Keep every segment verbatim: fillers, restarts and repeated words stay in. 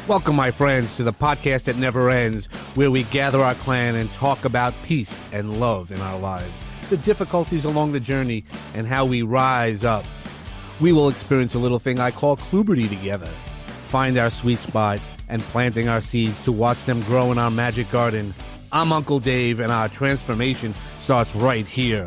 Welcome, my friends, to the podcast that never ends, where we gather our clan and talk about peace and love in our lives, the difficulties along the journey, and how we rise up. We will experience a little thing I call Kluberty together, find our sweet spot, and planting our seeds to watch them grow in our magic garden. I'm Uncle Dave, and our transformation starts right here.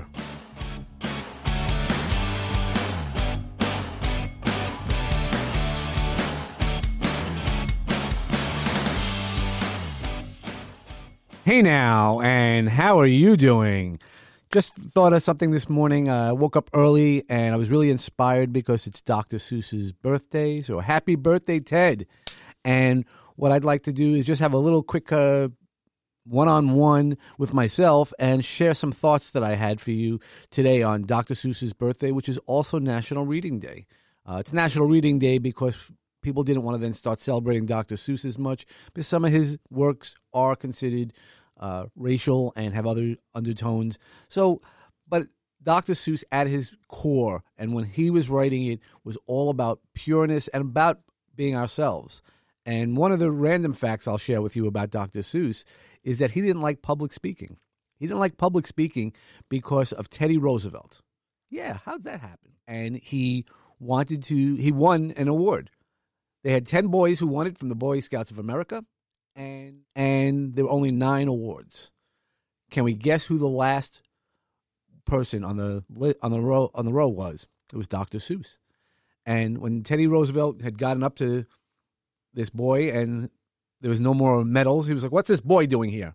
Hey now, and how are you doing? Just thought of something this morning. I uh, woke up early, and I was really inspired because it's Doctor Seuss's birthday. So happy birthday, Ted. And what I'd like to do is just have a little quick uh, one-on-one with myself and share some thoughts that I had for you today on Doctor Seuss's birthday, which is also National Reading Day. Uh, it's National Reading Day because people didn't want to then start celebrating Doctor Seuss as much, because some of his works are considered uh, racial and have other undertones. So, but Doctor Seuss at his core, and when he was writing it, was all about pureness and about being ourselves. And one of the random facts I'll share with you about Doctor Seuss is that he didn't like public speaking. He didn't like public speaking because of Teddy Roosevelt. Yeah, how'd that happen? And he wanted to, he won an award. They had ten boys who won it from the Boy Scouts of America, and and there were only nine awards. Can we guess who the last person on the on the row on the row was? It was Doctor Seuss. And when Teddy Roosevelt had gotten up to this boy and there was no more medals, he was like, "What's this boy doing here?"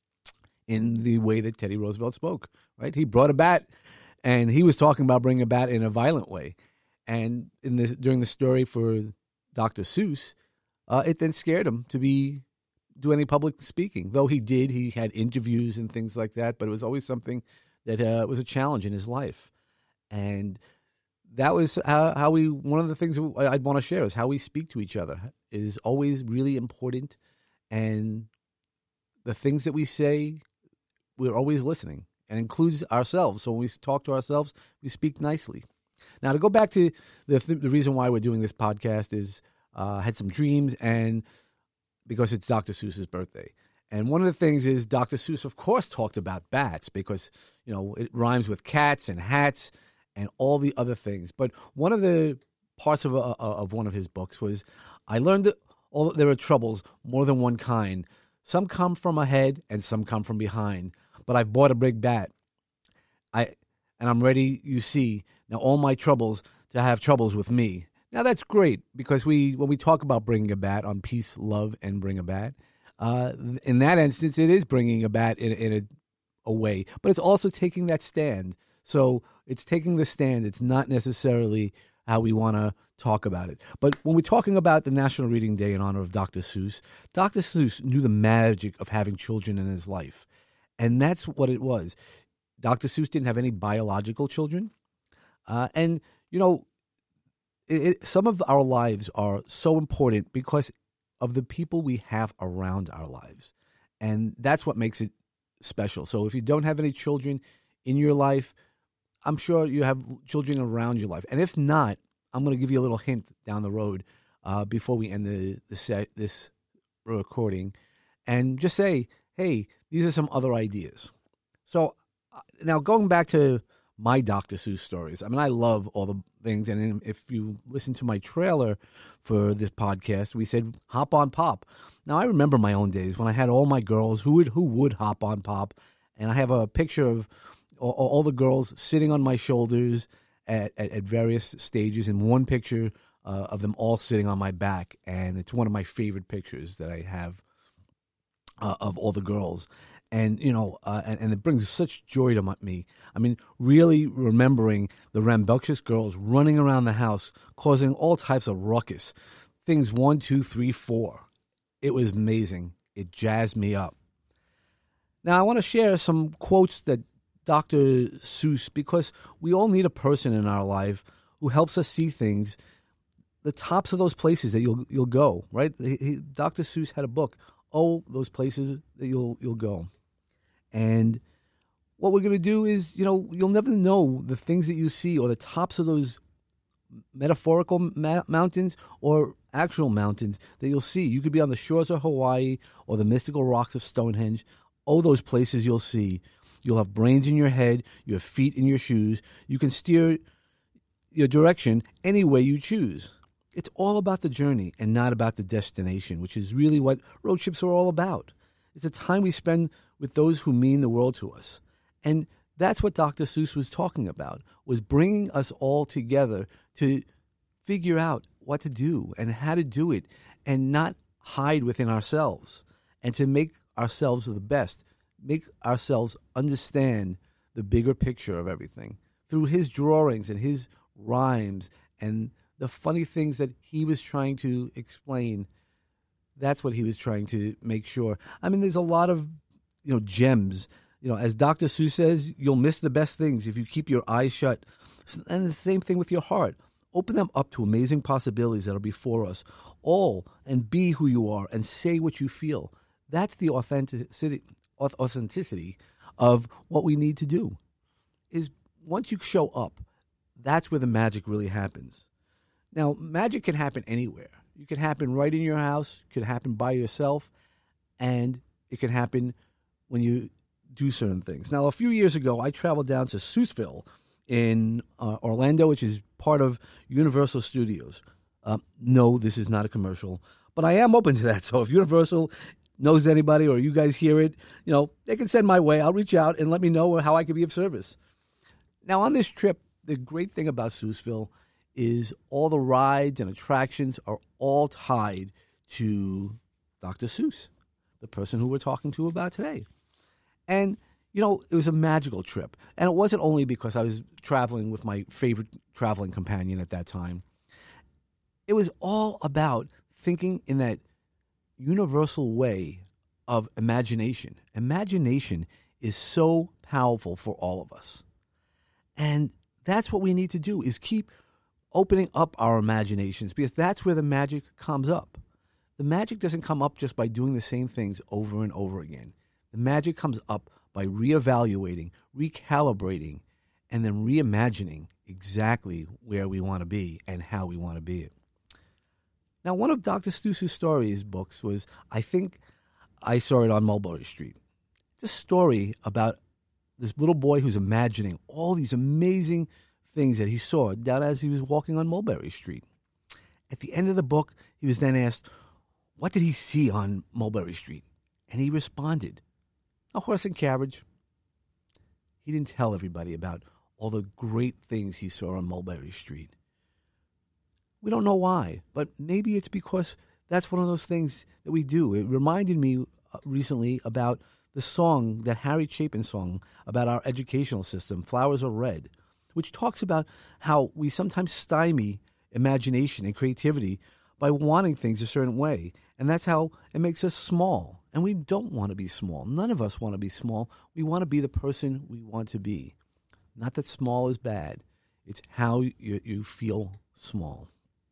In the way that Teddy Roosevelt spoke, right? He brought a bat, and he was talking about bringing a bat in a violent way. And in this during the story for Doctor Seuss, uh, it then scared him to be do any public speaking. Though he did, he had interviews and things like that, but it was always something that uh, was a challenge in his life. And that was how, how we, one of the things I'd want to share is how we speak to each other is always really important. And the things that we say, we're always listening, and includes ourselves. So when we talk to ourselves, we speak nicely. Now, to go back to the th- the reason why we're doing this podcast is uh, I had some dreams, and because it's Doctor Seuss's birthday. And one of the things is Doctor Seuss, of course, talked about bats because, you know, it rhymes with cats and hats and all the other things. But one of the parts of uh, of one of his books was, I learned that all, there are troubles, more than one kind. Some come from ahead and some come from behind. But I've bought a big bat. I and I'm ready, you see, now all my troubles to have troubles with me. Now that's great, because we when we talk about bringing a bat on Peace, Love, and Bring a Bat, uh, in that instance, it is bringing a bat in, in a, a way, but it's also taking that stand. So it's taking the stand. It's not necessarily how we want to talk about it. But when we're talking about the National Reading Day in honor of Doctor Seuss, Doctor Seuss knew the magic of having children in his life, and that's what it was. Doctor Seuss didn't have any biological children. Uh, and, you know, it, it, some of our lives are so important because of the people we have around our lives. And that's what makes it special. So if you don't have any children in your life, I'm sure you have children around your life. And if not, I'm going to give you a little hint down the road uh, before we end the, the set, this recording. And just say, hey, these are some other ideas. So uh, now going back to my Doctor Seuss stories. I mean, I love all the things. And if you listen to my trailer for this podcast, we said hop on Pop. Now, I remember my own days when I had all my girls who would who would hop on Pop. And I have a picture of all, all the girls sitting on my shoulders at, at, at various stages, and one picture uh, of them all sitting on my back. And it's one of my favorite pictures that I have uh, of all the girls. And, you know, uh, and, and it brings such joy to my, me. I mean, really remembering the rambunctious girls running around the house, causing all types of ruckus. Things one, two, three, four. It was amazing. It jazzed me up. Now, I want to share some quotes that Doctor Seuss, because we all need a person in our life who helps us see things, the tops of those places that you'll you'll go, right? He, he, Doctor Seuss had a book, Oh, those places that you'll you'll go. And what we're going to do is, you know, you'll never know the things that you see or the tops of those metaphorical ma- mountains or actual mountains that you'll see. You could be on the shores of Hawaii or the mystical rocks of Stonehenge. Oh, those places you'll see. You'll have brains in your head, you have feet in your shoes. You can steer your direction any way you choose. It's all about the journey and not about the destination, which is really what road trips are all about. It's a time we spend with those who mean the world to us. And that's what Doctor Seuss was talking about, was bringing us all together to figure out what to do and how to do it and not hide within ourselves and to make ourselves the best, make ourselves understand the bigger picture of everything through his drawings and his rhymes and the funny things that he was trying to explain. That's what he was trying to make sure. I mean, there's a lot of, you know, gems. You know, as Doctor Seuss says, you'll miss the best things if you keep your eyes shut. And the same thing with your heart. Open them up to amazing possibilities that are before us all, and be who you are and say what you feel. That's the authenticity, authenticity of what we need to do. Is once you show up, that's where the magic really happens. Now, magic can happen anywhere. It can happen right in your house. It can happen by yourself. And it can happen when you do certain things. Now, a few years ago, I traveled down to Seussville in uh, Orlando, which is part of Universal Studios. Uh, no, this is not a commercial, but I am open to that. So if Universal knows anybody or you guys hear it, you know, they can send my way. I'll reach out and let me know how I can be of service. Now, on this trip, the great thing about Seussville is all the rides and attractions are all tied to Doctor Seuss, the person who we're talking to about today. And, you know, it was a magical trip. And it wasn't only because I was traveling with my favorite traveling companion at that time. It was all about thinking in that universal way of imagination. Imagination is so powerful for all of us. And that's what we need to do, is keep opening up our imaginations, because that's where the magic comes up. The magic doesn't come up just by doing the same things over and over again. The magic comes up by reevaluating, recalibrating, and then reimagining exactly where we want to be and how we want to be it. Now, one of Doctor Seuss's stories books was, I think I saw it on Mulberry Street. It's a story about this little boy who's imagining all these amazing things that he saw down as he was walking on Mulberry Street. At the end of the book, he was then asked, what did he see on Mulberry Street? And he responded, a horse and carriage. He didn't tell everybody about all the great things he saw on Mulberry Street. We don't know why, but maybe it's because that's one of those things that we do. It reminded me recently about the song that Harry Chapin sung about our educational system, Flowers Are Red, which talks about how we sometimes stymie imagination and creativity by wanting things a certain way. And that's how it makes us small. And we don't want to be small. None of us want to be small. We want to be the person we want to be. Not that small is bad. It's how you, you feel small.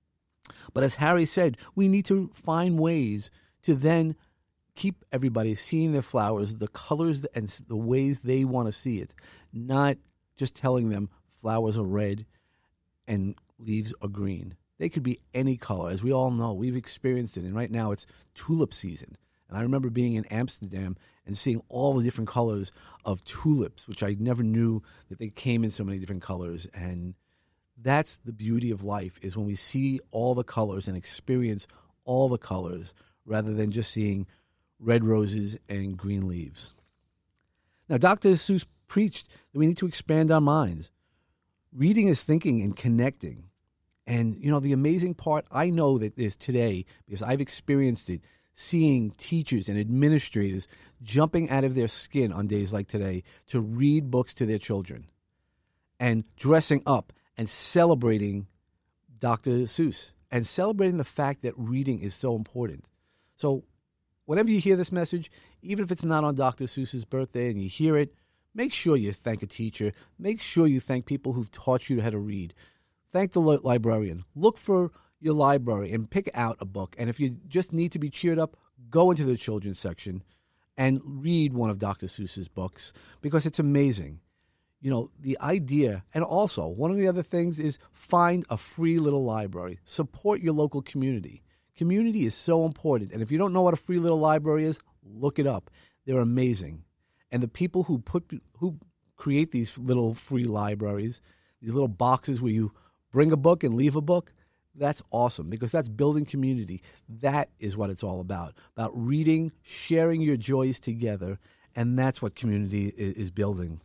But as Harry said, we need to find ways to then keep everybody seeing their flowers, the colors and the ways they want to see it, not just telling them flowers are red and leaves are green. They could be any color. As we all know, we've experienced it. And right now it's tulip season. And I remember being in Amsterdam and seeing all the different colors of tulips, which I never knew that they came in so many different colors. And that's the beauty of life, is when we see all the colors and experience all the colors rather than just seeing red roses and green leaves. Now, Doctor Seuss preached that we need to expand our minds. Reading is thinking and connecting. And, you know, the amazing part I know that is today, because I've experienced it, seeing teachers and administrators jumping out of their skin on days like today to read books to their children and dressing up and celebrating Doctor Seuss and celebrating the fact that reading is so important. So whenever you hear this message, even if it's not on Doctor Seuss's birthday and you hear it, make sure you thank a teacher. Make sure you thank people who've taught you how to read. Thank the li- librarian. Look for your library and pick out a book. And if you just need to be cheered up, go into the children's section and read one of Doctor Seuss's books, because it's amazing. You know, the idea, and also one of the other things is find a free little library. Support your local community. Community is so important. And if you don't know what a free little library is, look it up. They're amazing. And the people who put who create these little free libraries, these little boxes where you bring a book and leave a book, that's awesome because that's building community. That is what it's all about, about reading, sharing your joys together, and that's what community is, is building.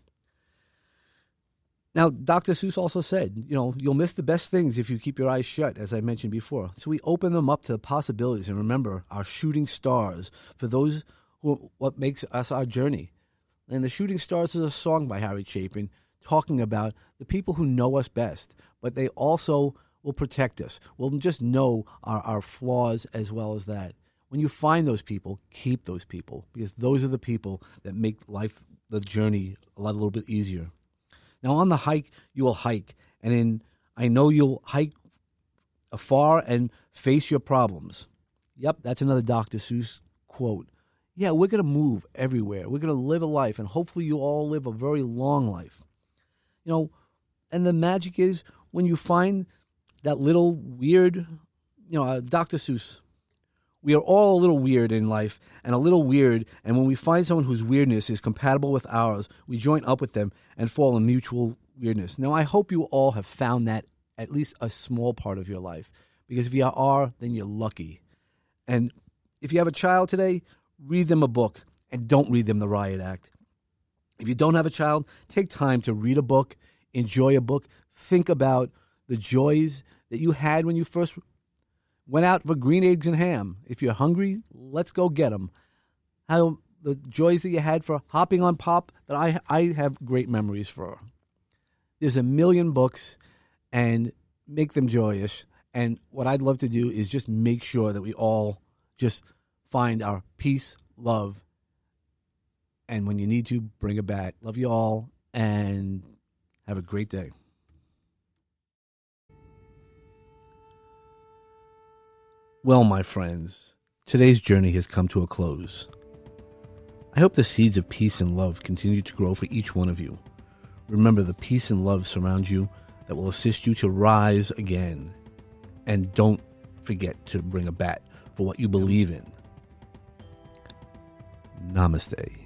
Now, Doctor Seuss also said, you know, you'll miss the best things if you keep your eyes shut, as I mentioned before. So we open them up to the possibilities and remember our shooting stars for those who what makes us our journey. And the Shooting Stars is a song by Harry Chapin talking about the people who know us best, but they also will protect us. We'll just know our, our flaws as well as that. When you find those people, keep those people because those are the people that make life, the journey, a lot a little bit easier. Now, on the hike, you will hike, and in I know you'll hike afar and face your problems. Yep, that's another Doctor Seuss quote. Yeah, we're going to move everywhere. We're going to live a life, and hopefully you all live a very long life. You know, and the magic is when you find that little weird, you know, uh, Doctor Seuss, we are all a little weird in life and a little weird, and when we find someone whose weirdness is compatible with ours, we join up with them and fall in mutual weirdness. Now, I hope you all have found that at least a small part of your life, because if you are, then you're lucky. And if you have a child today, read them a book and don't read them The Riot Act. If you don't have a child, take time to read a book, enjoy a book, think about the joys that you had when you first went out for green eggs and ham. If you're hungry, let's go get them. How the joys that you had for hopping on pop that I I have great memories for. There's a million books, and make them joyous. And what I'd love to do is just make sure that we all just find our peace, love, and when you need to, bring a bat. Love you all, and have a great day. Well, my friends, today's journey has come to a close. I hope the seeds of peace and love continue to grow for each one of you. Remember, the peace and love surround you that will assist you to rise again. And don't forget to bring a bat for what you believe in. Namaste.